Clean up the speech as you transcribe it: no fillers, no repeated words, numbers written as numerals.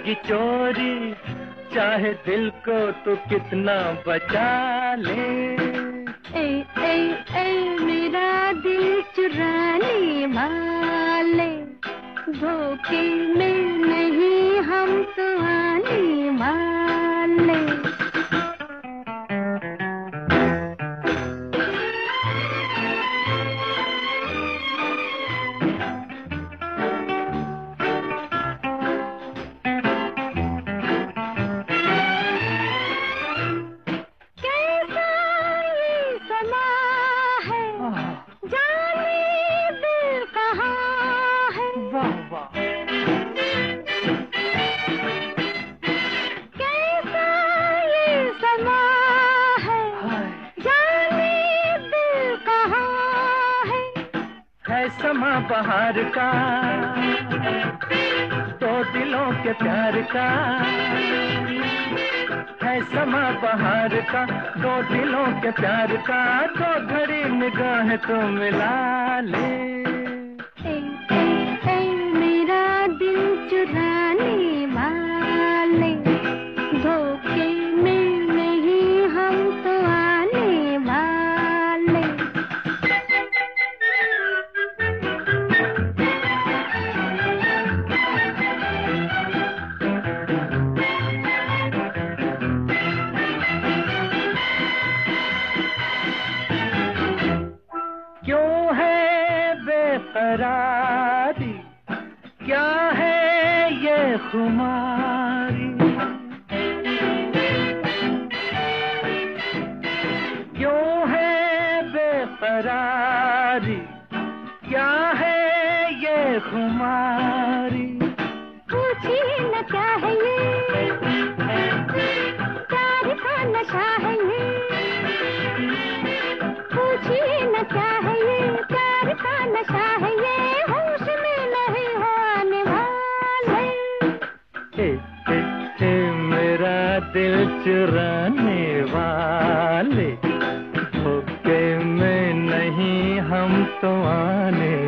जाएगी चोरी, चाहे दिल को तो कितना बचा ले। ए ए ए मेरा दिल चुराने वाले, धोखे में नहीं हम तो आने वाले। समा बहार का, दो दिलों के प्यार का, है समा बहार का, दो दिलों के प्यार का, तो घड़ी निगाह तो मिला ले। ए, ए, ए, मेरा दिल चुराने वाले, धोखे में नहीं हम तो आने वाले। क्यों है बेकरारी, क्या है ये खुमारी, क्यों है बेकरारी, क्या है ये खुमारी। पूछिए न क्या है ये, प्यार का नशा है ये। पूछिए न क्या है ये, प्यार का नशा है ये, होश में नहीं हो आने वाले। मेरा दिल चुराने वाले, धोखे में नहीं हम तो आने